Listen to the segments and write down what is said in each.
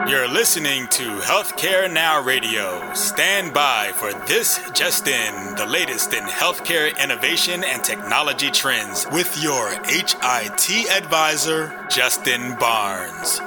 You're listening to Healthcare Now Radio. Stand by for This Just In, the latest in healthcare innovation and technology trends with your HIT advisor, Justin Barnes.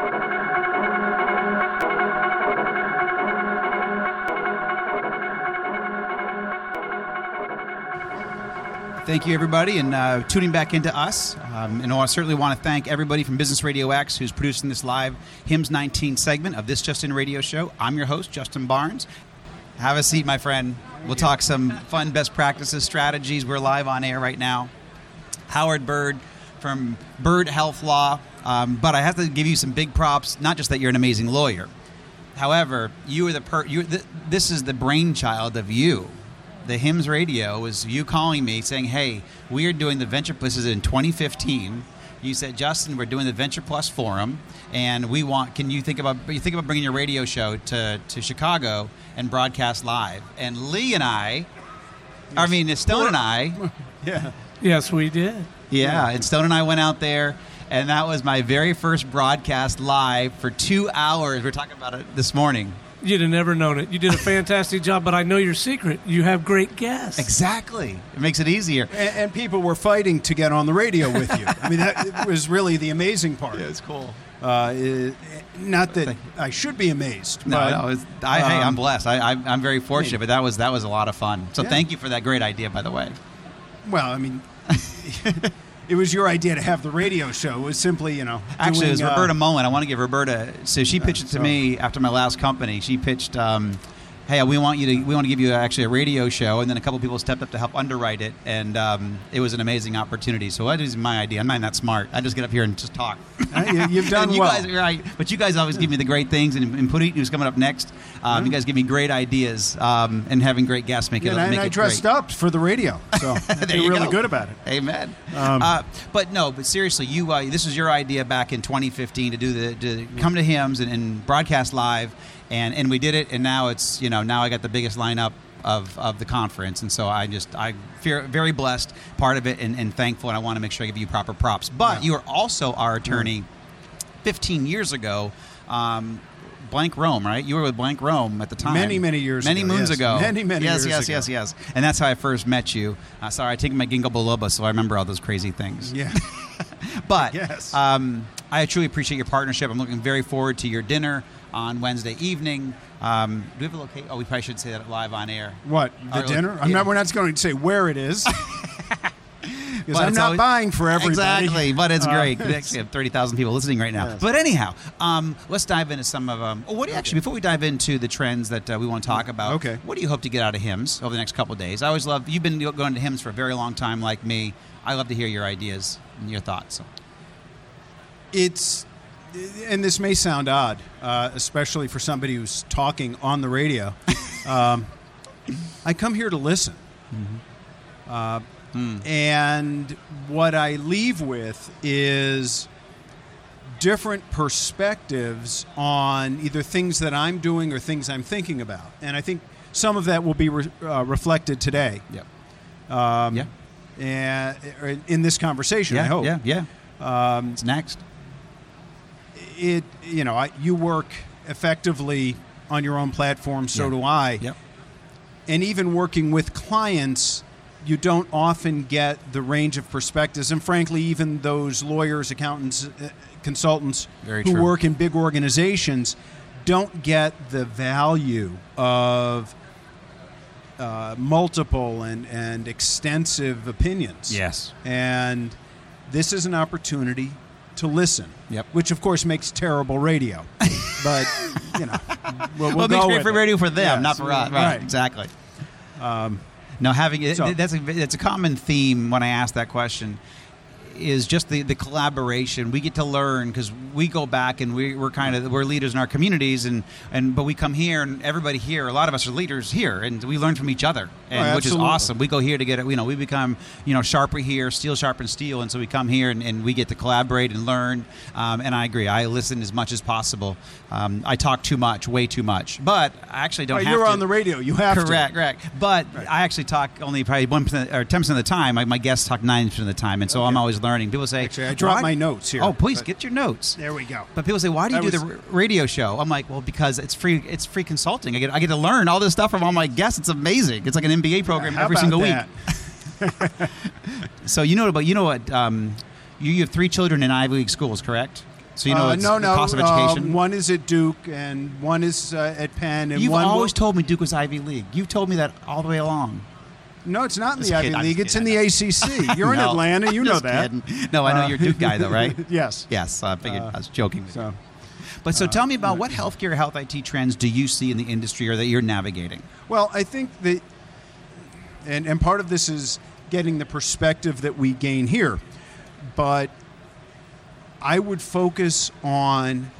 Thank you, everybody, and tuning back into us. And I certainly want to thank everybody from Business Radio X who's producing this live HIMSS 19 segment of This Just In Radio Show. I'm your host, Justin Barnes. Have a seat, my friend. We'll talk some fun best practices, strategies. We're live on air right now. Howard Bird from Bird Health Law. But I have to give you some big props, not just that you're an amazing lawyer. However, you are this is the brainchild of you. The HIMSS Radio was you calling me saying, hey, we are doing the Venture Plus. This is in 2015. You said, Justin, we're doing the Venture Plus Forum, and we want, you think about bringing your radio show to Chicago and broadcast live. And Lee and Stone and I. Yeah. Yes, we did. Yeah, and Stone and I went out there, and that was my very first broadcast live for 2 hours. We're talking about it this morning. You'd have never known it. You did a fantastic job, but I know your secret. You have great guests. Exactly. It makes it easier. And people were fighting to get on the radio with you. I mean, that was really the amazing part. Yeah, it's cool. Not that I should be amazed. Hey, I'm blessed. I'm very fortunate, but that was a lot of fun. So Thank you for that great idea, by the way. Well, I mean... It was your idea to have the radio show. It was simply, Actually, it was Roberta Mullen. I want to give Roberta. So she pitched it to me after my last company. She pitched, hey, we want to give you actually a radio show, and then a couple people stepped up to help underwrite it, and it was an amazing opportunity. So that is my idea. I'm not that smart. I just get up here and just talk. You've done you well. Guys, right, but you guys always give me the great things, and Puneet, who's coming up next, you guys give me great ideas, and having great guests make it. And I dressed up for the radio, so they're really good about it. Amen. But seriously, this was your idea back in 2015 to come to HIMSS and broadcast live. And we did it, and now it's now I got the biggest lineup of the conference, and so I feel very blessed, part of it, and thankful, and I want to make sure I give you proper props. But you are also our attorney 15 years ago, Blank Rome, right? You were with Blank Rome at the time. Many years ago. Many moons ago. Many years ago. Yes. And that's how I first met you. Sorry, I take my ginkgo biloba, so I remember all those crazy things. Yeah. But yes. I truly appreciate your partnership. I'm looking very forward to your dinner on Wednesday evening. Do we have a location? Oh, we probably should say that live on air. What? The dinner? We're not going to say where it is. Because I'm not buying for everybody. Exactly, but it's great. We actually have 30,000 people listening right now. Yes. But anyhow, let's dive into some of before we dive into the trends that we want to talk about, okay. What do you hope to get out of HIMSS over the next couple of days? I always love, you've been going to HIMSS for a very long time like me. I love to hear your ideas and your thoughts. And this may sound odd, especially for somebody who's talking on the radio. I come here to listen. And what I leave with is different perspectives on either things that I'm doing or things I'm thinking about. And I think some of that will be reflected today. Yep. And in this conversation, I hope. Yeah. It's next. You work effectively on your own platform, so do I. Yep. And even working with clients, you don't often get the range of perspectives. And frankly, even those lawyers, accountants, consultants who work in big organizations don't get the value of multiple and extensive opinions. Yes. And this is an opportunity to listen, which of course makes terrible radio. But we'll makes go great for radio for them, yes. not for us. Right. Exactly. That's a common theme when I ask that question. Is just the collaboration. We get to learn because we go back and we're leaders in our communities but we come here and everybody here, a lot of us are leaders here, and we learn from each other, which is awesome. We go here to get it. We become sharper here, steel sharpens steel, and so we come here and we get to collaborate and learn. And I agree. I listen as much as possible. I talk too much, way too much, but I actually don't have to. You're on the radio. You have to. Correct. But I actually talk only probably 1% or 10% of the time. My guests talk 90% of the time, and so I'm always learning. People say, actually, I dropped my notes here. Oh, please get your notes. There we go. But people say, why do you do the radio show? I'm like, well, because it's free. It's free consulting. I get to learn all this stuff from all my guests. It's amazing. It's like an MBA program every single week. So you know what? You have 3 children in Ivy League schools, correct? So you know the cost of education? One is at Duke and one is at Penn. And You've always told me Duke was Ivy League. You've told me that all the way along. No, it's not in the Ivy League. It's in the ACC. You're in Atlanta. You know that. Kidding. No, I know you're a Duke guy, though, right? Yes. Yes, I figured. I was joking. But tell me about what healthcare, health IT trends do you see in the industry or that you're navigating? Well, I think that, and part of this is getting the perspective that we gain here, but I would focus on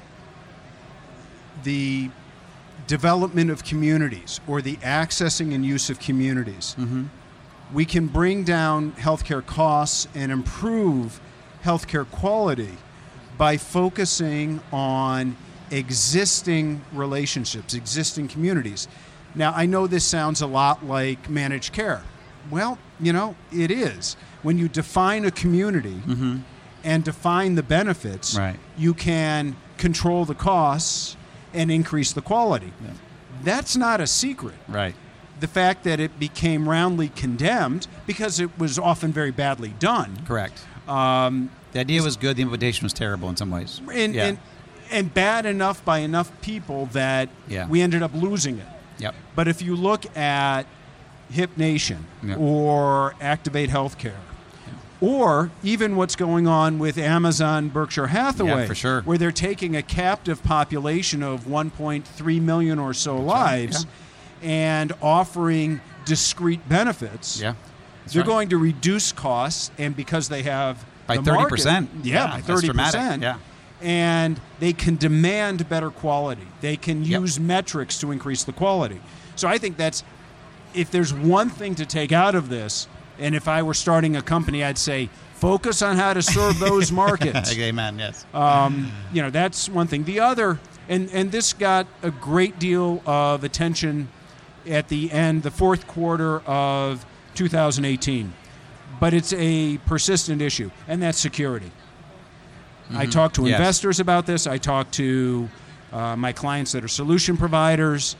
the development of communities or the accessing and use of communities. Mm-hmm. We can bring down healthcare costs and improve healthcare quality by focusing on existing relationships, existing communities. Now, I know this sounds a lot like managed care. Well, it is. When you define a community and define the benefits, you can control the costs and increase the quality. Yeah. That's not a secret. Right. The fact that it became roundly condemned because it was often very badly done. Correct. The idea was good. The implementation was terrible in some ways. And bad enough by enough people that we ended up losing it. Yep. But if you look at Hip Nation or Activate Healthcare, or even what's going on with Amazon Berkshire Hathaway, for sure, where they're taking a captive population of 1.3 million or so lives and offering discrete benefits. Yeah. They're going to reduce costs, and because they have by 30%. By 30%. Yeah. And they can demand better quality. They can use metrics to increase the quality. So I think that's, if there's one thing to take out of this, and if I were starting a company, I'd say focus on how to serve those markets. Amen, yes. That's one thing. The other, and this got a great deal of attention at the end, the fourth quarter of 2018. But it's a persistent issue, and that's security. Mm-hmm. I talk to investors about this. I talk to my clients that are solution providers.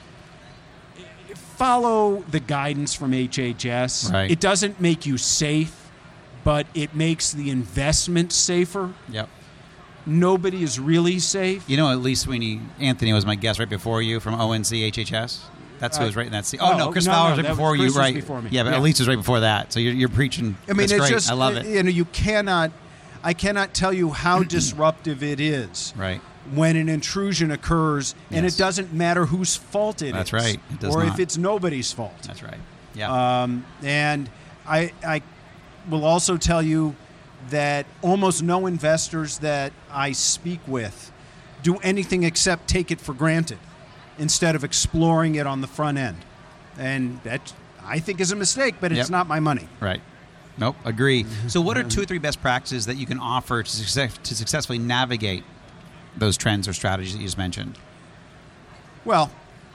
Follow the guidance from HHS. Right. It doesn't make you safe, but it makes the investment safer. Yep. Nobody is really safe. At Lee Sweeney Anthony was my guest right before you from ONC HHS. That's who was right in that scene. Chris Fowler was right before you, right? Before me. Yeah, but Elise was right before that. So you're preaching. I mean, that's great. I love it. I cannot tell you how disruptive it is. Right. When an intrusion occurs, and it doesn't matter whose fault it is. That's right. It does or not. if it's nobody's fault. That's right. Yeah. And I will also tell you that almost no investors that I speak with do anything except take it for granted instead of exploring it on the front end. And that, I think, is a mistake, but it's not my money. Right. Nope, agree. So what are 2 or 3 best practices that you can offer to successfully navigate those trends or strategies that you just mentioned? Well,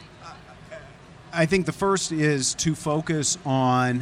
I think the first is to focus on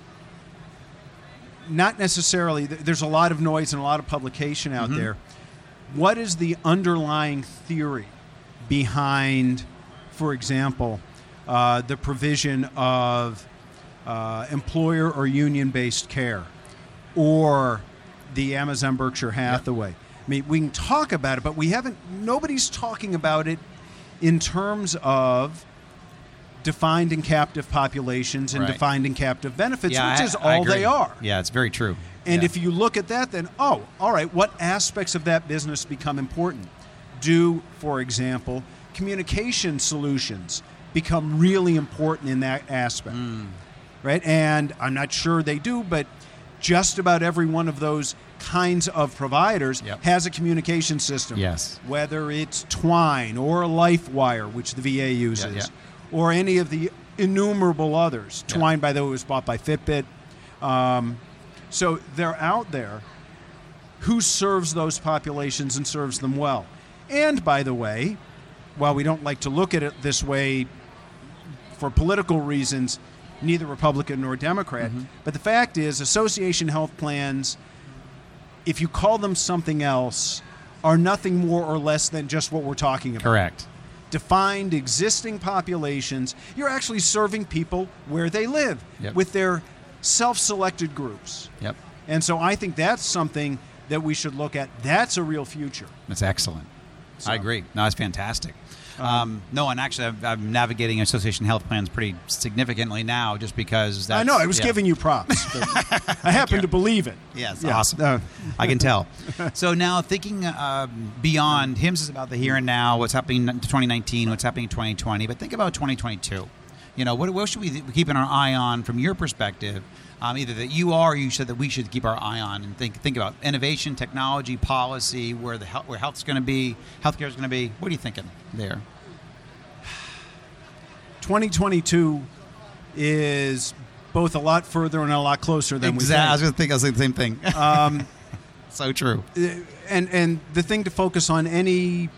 not necessarily, there's a lot of noise and a lot of publication out there. What is the underlying theory behind, for example, the provision of employer or union-based care, or the Amazon Berkshire Hathaway? I mean, we can talk about it, but nobody's talking about it in terms of defined and captive populations and defined and captive benefits, which is all they are. Yeah, it's very true. And if you look at that, then, all right, what aspects of that business become important? Do, for example, communication solutions become really important in that aspect? Right? And I'm not sure they do, but just about every one of those kinds of providers has a communication system. Yes. Whether it's Twine or LifeWire, which the VA uses, or any of the innumerable others. Twine, by the way, was bought by Fitbit. So they're out there. Who serves those populations and serves them well? And, by the way, while we don't like to look at it this way for political reasons, neither Republican nor Democrat, but the fact is association health plans if you call them something else, are nothing more or less than just what we're talking about. Correct. Defined existing populations. You're actually serving people where they live with their self-selected groups. Yep. And so I think that's something that we should look at. That's a real future. That's excellent. So, I agree. No, that's fantastic. No, and actually, I'm navigating association health plans pretty significantly now, just because that's... I know, I was giving you props. But I happen to believe it. Yes, awesome. I can tell. So now, thinking beyond, HIMSS is about the here and now, what's happening in 2019, what's happening in 2020, but think about 2022. You know, what should we be keeping our eye on from your perspective? Either that you are, or you said that we should keep our eye on, and think about innovation, technology, policy, where health's going to be, healthcare is going to be. What are you thinking there? 2022 is both a lot further and a lot closer than we think. I was going to say the same thing. So true. And the thing to focus on any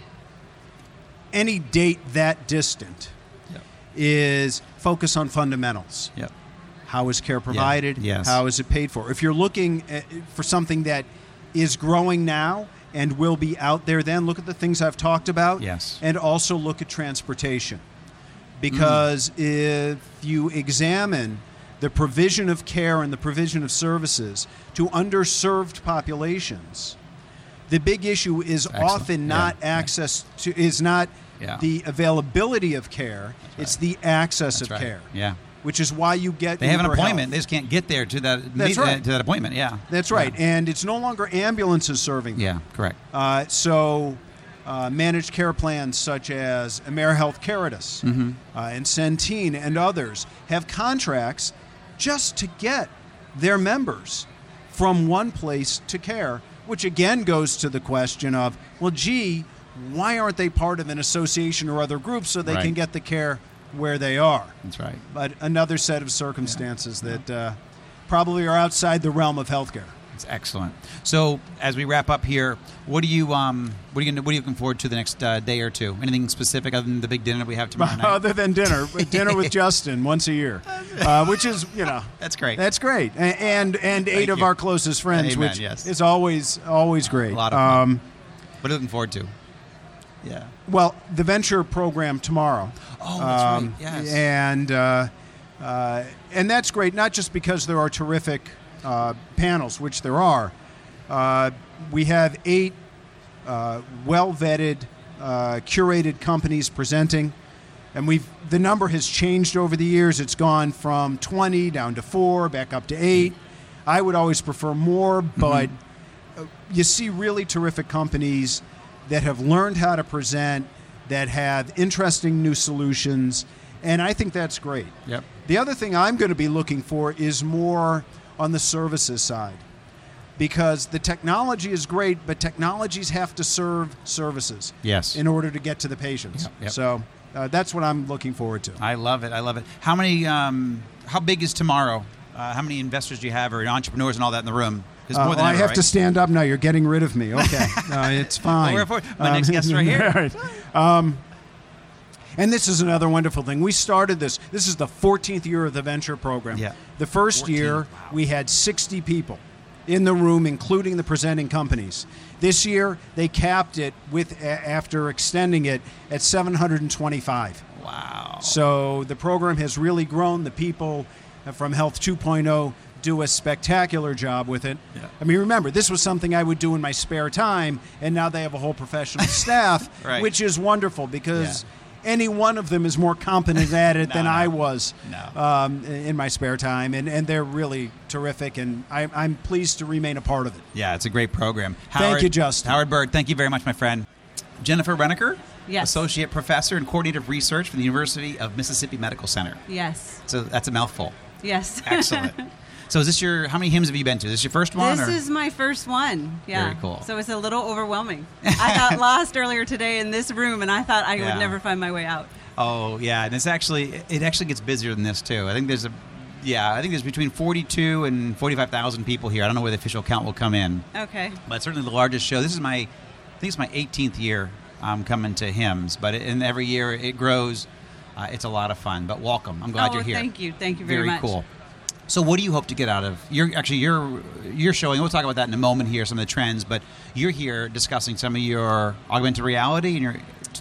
date that distant is focus on fundamentals. Yep. How is care provided? Yes. How is it paid for? If you're looking for something that is growing now and will be out there then, look at the things I've talked about. Yes. And also look at transportation. Because if you examine the provision of care and the provision of services to underserved populations, the big issue is often not access to, is not the availability of care, it's the access of care. Yeah. Which is why you get... They have an appointment. Health. They just can't get there to that, to that appointment. Yeah. That's right. Yeah. And it's no longer ambulances serving them. Yeah, correct. So managed care plans such as AmeriHealth Caritas and Centene and others have contracts just to get their members from one place to care, which again goes to the question of, well, gee, why aren't they part of an association or other group so they can get the care where they are? That's right. But another set of circumstances that probably are outside the realm of healthcare. It's excellent. So as we wrap up here, what are you looking forward to the next day or two? Anything specific other than the big dinner we have tomorrow night? Other than dinner with Justin once a year, which is that's great. That's great, and 8 of our closest friends, Amen, which is always great. A lot of fun. What are you looking forward to? Yeah. Well, the venture program tomorrow. Oh, that's right. Yes. And that's great, not just because there are terrific panels, which there are. We have 8 well-vetted, curated companies presenting, and the number has changed over the years. It's gone from 20 down to 4, back up to 8. I would always prefer more, but you see really terrific companies that have learned how to present, that have interesting new solutions, and I think that's great. Yep. The other thing I'm going to be looking for is more on the services side, because the technology is great, but technologies have to serve services in order to get to the patients. Yep. So that's what I'm looking forward to. I love it. How many? How big is tomorrow? How many investors do you have, or entrepreneurs and all that in the room? More than I ever, have to stand up now. You're getting rid of me. Okay. It's fine. My next guest right here. Right. And this is another wonderful thing. We started this. This is the 14th year of the venture program. Yeah. The first year, we had 60 people in the room, including the presenting companies. This year, they capped it after extending it at 725. Wow. So the program has really grown. The people from Health 2.0 do a spectacular job with it. Yeah. I mean, remember, this was something I would do in my spare time, and now they have a whole professional staff, which is wonderful because any one of them is more competent at it than I was in my spare time, and they're really terrific, and I'm pleased to remain a part of it. Yeah, it's a great program. Thank you, Justin. Howard Bird, thank you very much, my friend. Jennifer Reneker, Yes. Associate Professor and Coordinator of Research for the University of Mississippi Medical Center. Yes. So that's a mouthful. Yes. Excellent. So is this how many HIMSS have you been to? Is this your first one? This is my first one. Yeah. Very cool. So it's a little overwhelming. I got lost earlier today in this room, and I thought I would never find my way out. Oh, yeah. And it actually gets busier than this, too. I think there's between 42 and 45,000 people here. I don't know where the official count will come in. Okay. But certainly the largest show. This is I think it's my 18th year coming to HIMSS, but and every year it grows. It's a lot of fun, but welcome. I'm glad you're here. Thank you. Thank you very much. Very cool. So what do you hope to get out of you're showing, we'll talk about that in a moment here, some of the trends, but you're here discussing some of your augmented reality and your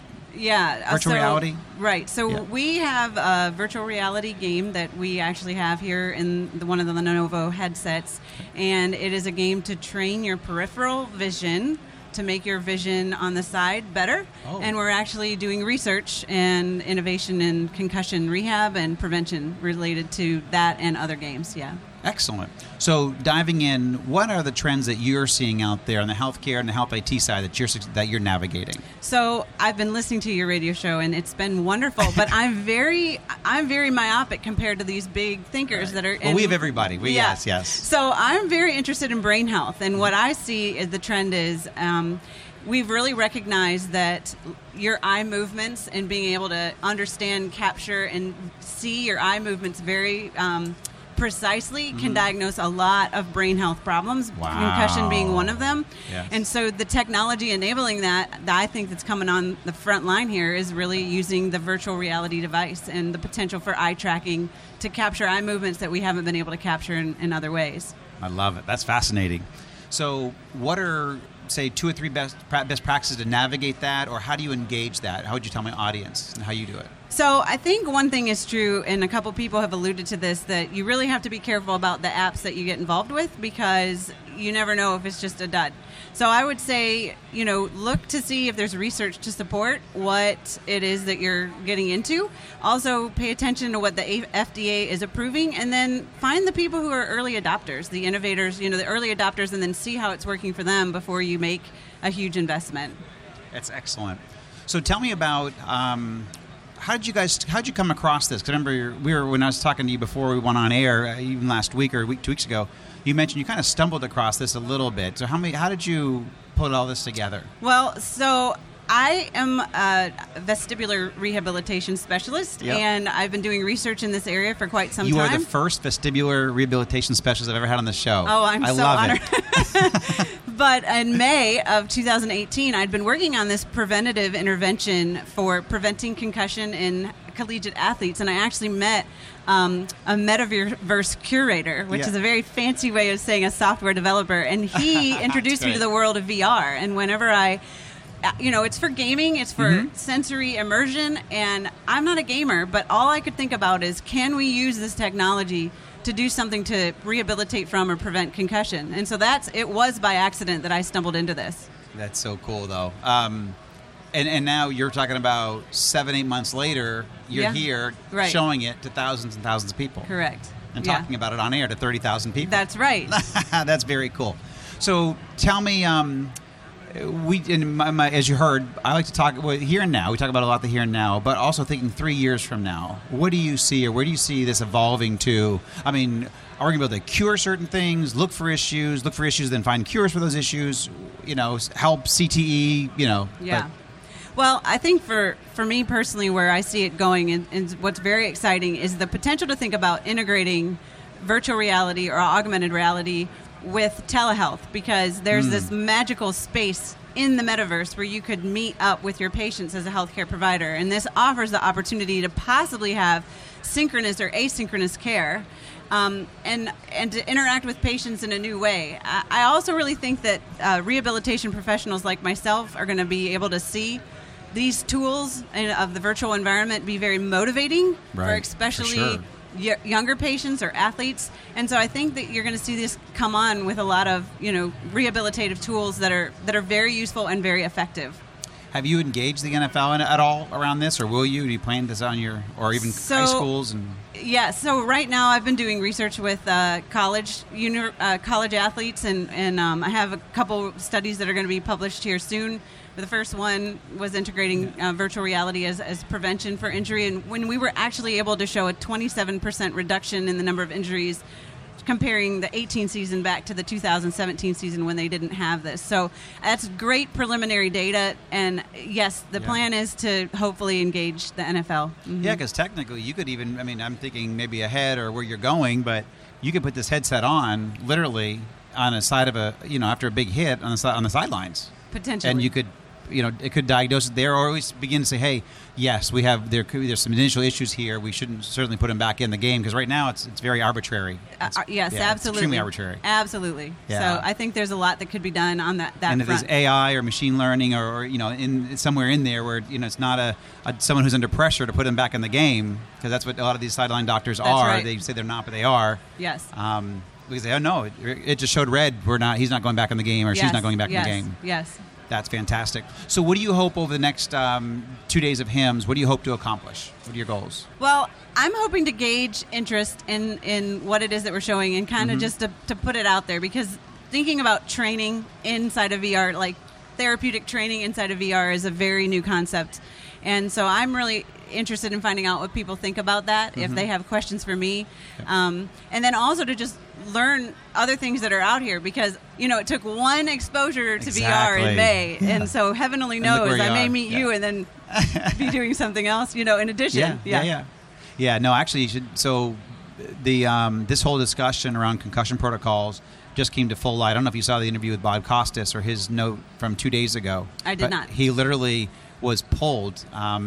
virtual reality? Right. So we have a virtual reality game that we actually have here in one of the Lenovo headsets, and it is a game to train your peripheral vision to make your vision on the side better. And we're actually doing research and innovation in concussion rehab and prevention related to that and other games. Excellent. So diving in, what are the trends that you're seeing out there on the healthcare and the health IT side that you're navigating? So I've been listening to your radio show, and it's been wonderful. But I'm very myopic compared to these big thinkers that are. Well, we have everybody. Yes. So I'm very interested in brain health, and what I see is the trend is. We've really recognized that your eye movements and being able to understand, capture, and see your eye movements very precisely can diagnose a lot of brain health problems, concussion being one of them. Yes. And so the technology enabling that I think that's coming on the front line here is really using the virtual reality device and the potential for eye tracking to capture eye movements that we haven't been able to capture in other ways. I love it. That's fascinating. So what are, say, 2 or 3 best practices to navigate that, or how do you engage that? How would you tell my audience and how you do it? So I think one thing is true, and a couple people have alluded to this, that you really have to be careful about the apps that you get involved with because you never know if it's just a dud. So I would say, look to see if there's research to support what it is that you're getting into. Also, pay attention to what the FDA is approving, and then find the people who are early adopters, the innovators, the early adopters, and then see how it's working for them before you make a huge investment. That's excellent. So tell me about how'd you come across this? Because I remember when I was talking to you before we went on air, even last week or 2 weeks ago, you mentioned you kind of stumbled across this a little bit. So how did you put all this together? Well, so I am a vestibular rehabilitation specialist, and I've been doing research in this area for quite some time. You are the first vestibular rehabilitation specialist I've ever had on the show. Oh, I so love honored. It. But in May of 2018, I'd been working on this preventative intervention for preventing concussion in collegiate athletes, and I actually met a metaverse curator, which is a very fancy way of saying a software developer, and he introduced me to the world of VR. And whenever it's for gaming, it's for sensory immersion, and I'm not a gamer, but all I could think about is, can we use this technology to do something to rehabilitate from or prevent concussion? And so it was by accident that I stumbled into this. That's so cool, though. And now you're talking about 7-8 months later, you're here showing it to thousands and thousands of people. Correct. And talking about it on air to 30,000 people. That's right. That's very cool. So tell me, as you heard, I like to talk here and now. We talk about a lot the here and now, but also thinking 3 years from now. What do you see, or where do you see this evolving to? I mean, are we going to be able to cure certain things, look for issues, then find cures for those issues, help CTE, Yeah. Well, I think for me personally, where I see it going and what's very exciting is the potential to think about integrating virtual reality or augmented reality with telehealth, because there's this magical space in the metaverse where you could meet up with your patients as a healthcare provider. And this offers the opportunity to possibly have synchronous or asynchronous care and to interact with patients in a new way. I also really think that rehabilitation professionals like myself are going to be able to see these tools of the virtual environment be very motivating for especially younger patients or athletes. And so I think that you're going to see this come on with a lot of rehabilitative tools that are very useful and very effective. Have you engaged the NFL at all around this, or will you? Do you plan this on or even high schools? Yeah, so right now I've been doing research with college athletes, and I have a couple studies that are going to be published here soon. The first one was integrating virtual reality as prevention for injury, and when we were actually able to show a 27% reduction in the number of injuries comparing the 18 season back to the 2017 season when they didn't have this. So that's great preliminary data, and yes, the plan is to hopefully engage the NFL. Mm-hmm. Yeah, because technically you could even, I'm thinking maybe ahead or where you're going, but you could put this headset on literally on a side of after a big hit on the sidelines. Potentially. And you could it could diagnose it there, or always begin to say, hey, yes, there's some initial issues here. We shouldn't certainly put him back in the game, because right now it's very arbitrary. Yes, absolutely. It's extremely arbitrary. Absolutely. Yeah. So I think there's a lot that could be done on that and if front. there's AI or machine learning or in somewhere in there where it's not someone who's under pressure to put him back in the game, because that's what a lot of these sideline doctors are. Right. They say they're not, but they are. Yes. We say, oh no, it just showed red. He's not going back in the game, or she's not going back in the game. Yes. That's fantastic. So what do you hope over the next 2 days of HIMSS? What do you hope to accomplish? What are your goals? Well, I'm hoping to gauge interest in what it is that we're showing, and kind of just to put it out there, because thinking about training inside of VR, like therapeutic training inside of VR, is a very new concept. And so I'm really interested in finding out what people think about that, if they have questions for me. And then also to just learn other things that are out here, because, it took one exposure to VR in May. Yeah. And so heaven only knows, I may meet you and then be doing something else, in addition. Yeah, no, actually, you should. So this whole discussion around concussion protocols just came to full light. I don't know if you saw the interview with Bob Costas or his note from 2 days ago. I did not. He literally was pulled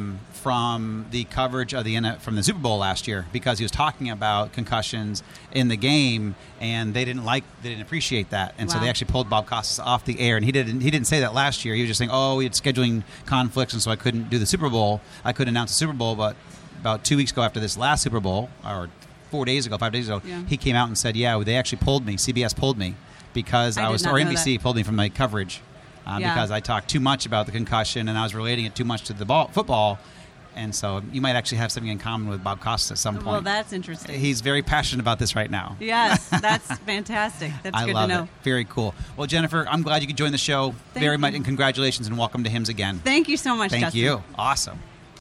from the coverage of from the Super Bowl last year, because he was talking about concussions in the game, and they didn't appreciate that, and so they actually pulled Bob Costas off the air. And he didn't say that last year. He was just saying, we had scheduling conflicts, and so I couldn't do the Super Bowl. I couldn't announce the Super Bowl, but about 2 weeks ago after this last Super Bowl, or 5 days ago, he came out and said, they actually pulled me. CBS pulled me because or NBC pulled me from my coverage. Because I talked too much about the concussion, and I was relating it too much to the football. And so you might actually have something in common with Bob Costas at some point. Well, that's interesting. He's very passionate about this right now. Yes, that's fantastic. That's good to know. I love it. Very cool. Well, Jennifer, I'm glad you could join the show very much, and congratulations, and welcome to HIMSS again. Thank you so much, Justin. Thank you. Awesome.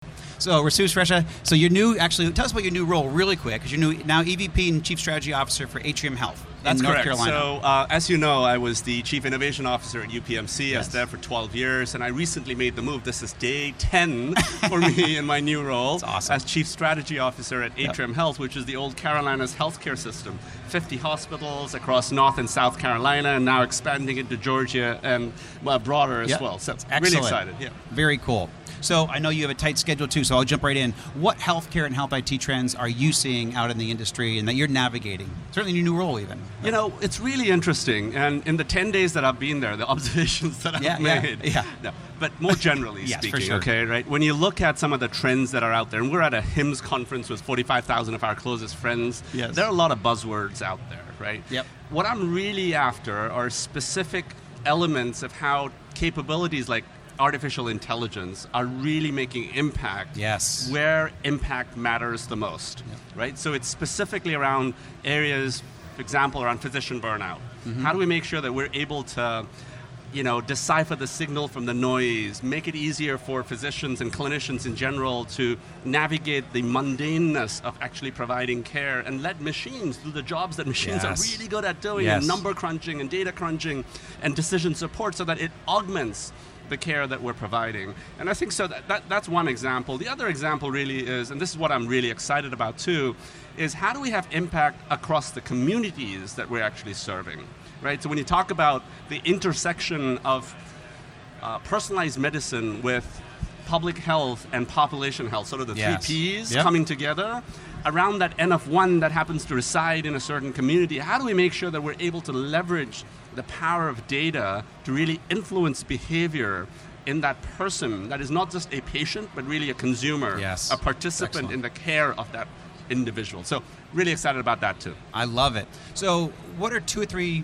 So, Rasus Fresha, so you're new, actually, tell us about your new role really quick, because you're now EVP and Chief Strategy Officer for Atrium Health. That's North correct. Carolina. So, as you know, I was the Chief Innovation Officer at UPMC. I was there for 12 years, and I recently made the move. This is day 10 for me in my new role. That's awesome. As Chief Strategy Officer at Atrium Health, which is the old Carolinas healthcare system. 50 hospitals across North and South Carolina, and now expanding into Georgia and broader as well. So, really excited. Yeah. Very cool. So I know you have a tight schedule too, so I'll jump right in. What healthcare and health IT trends are you seeing out in the industry and that you're navigating? Certainly in your new role even. It's really interesting. And in the 10 days that I've been there, the observations that I've made. Yeah. No, but more generally speaking, for sure. Okay, right? When you look at some of the trends that are out there, and we're at a HIMSS conference with 45,000 of our closest friends, there are a lot of buzzwords out there, right? Yep. What I'm really after are specific elements of how capabilities like artificial intelligence are really making impact where impact matters the most, right? So it's specifically around areas, for example, around physician burnout. How do we make sure that we're able to decipher the signal from the noise, make it easier for physicians and clinicians in general to navigate the mundaneness of actually providing care, and let machines do the jobs that machines are really good at doing, and number crunching and data crunching and decision support, so that it augments the care that we're providing. And I think so that's one example. The other example really is, and this is what I'm really excited about too, is how do we have impact across the communities that we're actually serving, right? So when you talk about the intersection of personalized medicine with public health and population health, sort of the 3 Ps coming together around that N of 1 that happens to reside in a certain community, how do we make sure that we're able to leverage the power of data to really influence behavior in that person that is not just a patient, but really a consumer, a participant in the care of that individual. So really excited about that too. I love it. So what are 2 or 3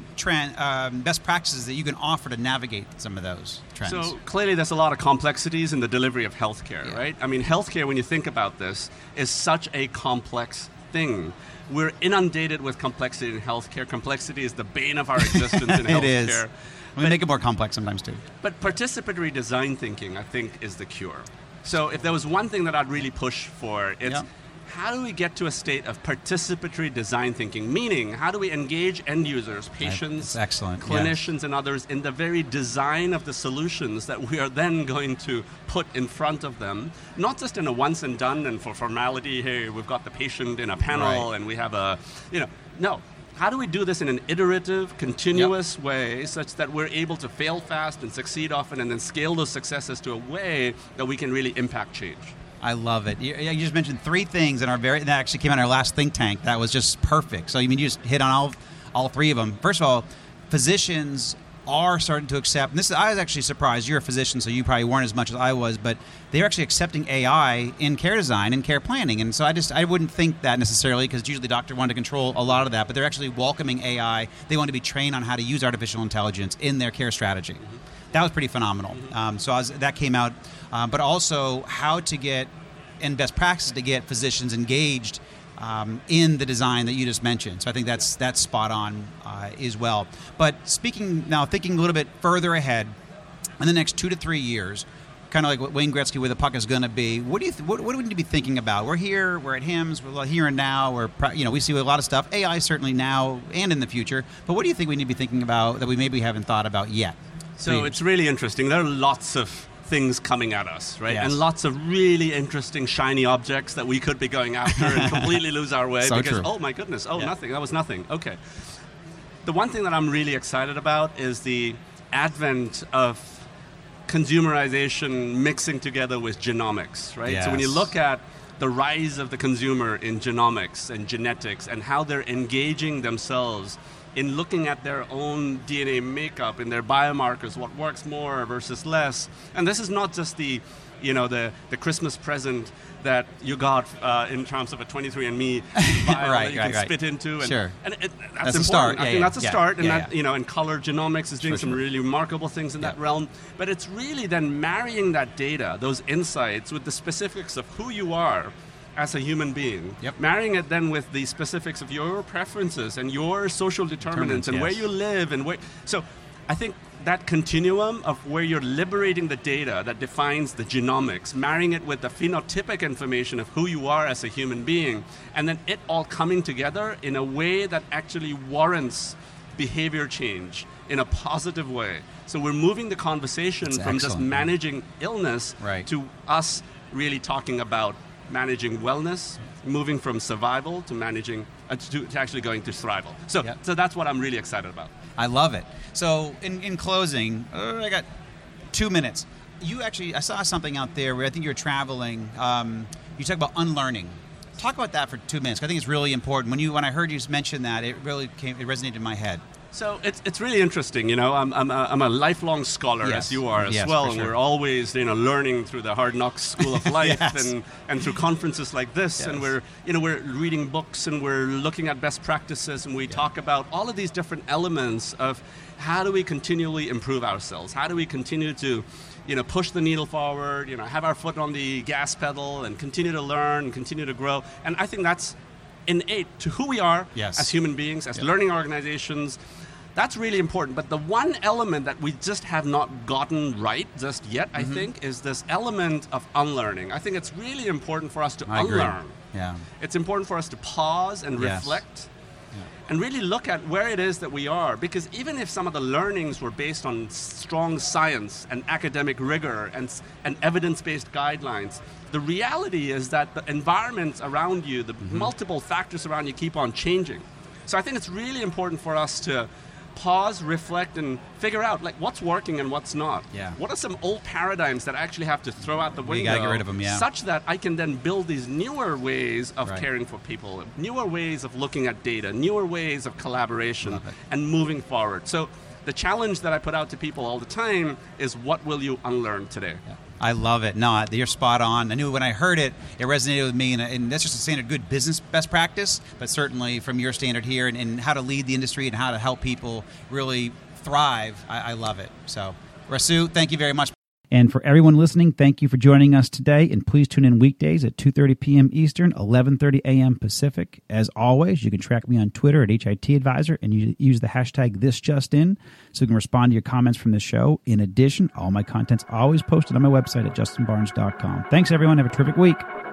best practices that you can offer to navigate some of those trends? So clearly there's a lot of complexities in the delivery of healthcare, right? I mean, healthcare, when you think about this, is such a complex thing. We're inundated with complexity in healthcare. Complexity is the bane of our existence in healthcare. It is. We make it more complex sometimes too. But participatory design thinking, I think, is the cure. So if there was one thing that I'd really push for, it's how do we get to a state of participatory design thinking? Meaning, how do we engage end users, patients, clinicians, and others in the very design of the solutions that we are then going to put in front of them? Not just in a once and done and for formality, hey, we've got the patient in a panel and we have a, no. how do we do this in an iterative, continuous way such that we're able to fail fast and succeed often and then scale those successes to a way that we can really impact change? I love it. You just mentioned 3 things that actually came out in our last think tank that was just perfect. So you just hit on all 3 of them. First of all, physicians are starting to accept, and I was actually surprised. You're a physician, so you probably weren't as much as I was, but they're actually accepting AI in care design and care planning. And so I wouldn't think that necessarily, because usually the doctor wanted to control a lot of that, but they're actually welcoming AI. They want to be trained on how to use artificial intelligence in their care strategy. Mm-hmm. That was pretty phenomenal. That came out, but also how to get, and best practices to get physicians engaged in the design that you just mentioned. So I think that's spot on as well. But thinking a little bit further ahead, in the next 2 to 3 years, kind of like what Wayne Gretzky, where the puck is going to be, what do we need to be thinking about? We're here, we're at HIMSS, we're here and now, we see a lot of stuff. AI certainly now and in the future, but what do you think we need to be thinking about that we maybe haven't thought about yet? So it's really interesting. There are lots of things coming at us, right? Yes. And lots of really interesting, shiny objects that we could be going after and completely lose our way because, oh my goodness, nothing, that was nothing. Okay. The one thing that I'm really excited about is the advent of consumerization mixing together with genomics, right? Yes. So when you look at the rise of the consumer in genomics and genetics and how they're engaging themselves in looking at their own DNA makeup, in their biomarkers, what works more versus less. And this is not just the Christmas present that you got in terms of a 23andMe bio that you can spit into. And, sure. And that's important. A start. I think that's a start. And and color genomics is doing some really remarkable things in that realm. But it's really then marrying that data, those insights, with the specifics of who you are as a human being, marrying it then with the specifics of your preferences and your social determinants and where you live and where. So I think that continuum of where you're liberating the data that defines the genomics, marrying it with the phenotypic information of who you are as a human being, and then it all coming together in a way that actually warrants behavior change in a positive way. So we're moving the conversation from just managing illness to us really talking about managing wellness, moving from survival to managing to actually going to thrival. So that's what I'm really excited about. I love it. So in closing, I got 2 minutes. I saw something out there where I think you were traveling. You talk about unlearning. Talk about that for 2 minutes. I think it's really important. When I heard you mention that, it resonated in my head. So it's really interesting, I'm a lifelong scholar, as you are as well, and we're always learning through the Hard Knocks School of Life and through conferences like this, and we're reading books and we're looking at best practices, and we talk about all of these different elements of how do we continually improve ourselves, how do we continue to push the needle forward, have our foot on the gas pedal and continue to learn and continue to grow. And I think that's innate to who we are as human beings, as learning organizations. That's really important. But the one element that we just have not gotten right just yet, I think, is this element of unlearning. I think it's really important for us to unlearn. Yeah. It's important for us to pause and reflect and really look at where it is that we are. Because even if some of the learnings were based on strong science and academic rigor and evidence-based guidelines, the reality is that the environments around you, the multiple factors around you keep on changing. So I think it's really important for us to pause, reflect, and figure out what's working and what's not. Yeah. What are some old paradigms that I actually have to throw out the window? You gotta get rid of them, such that I can then build these newer ways of caring for people, newer ways of looking at data, newer ways of collaboration, and moving forward. So the challenge that I put out to people all the time is, what will you unlearn today? Yeah. I love it. No, you're spot on. I knew when I heard it, it resonated with me, and that's just a standard good business best practice, but certainly from your standard here and how to lead the industry and how to help people really thrive, I love it. So, Rasu, thank you very much. And for everyone listening, thank you for joining us today, and please tune in weekdays at 2:30 p.m. Eastern, 11:30 a.m. Pacific. As always, you can track me on Twitter at HIT Advisor, and you use the hashtag #ThisJustIn so you can respond to your comments from the show. In addition, all my content's always posted on my website at justinbarnes.com. Thanks, everyone. Have a terrific week.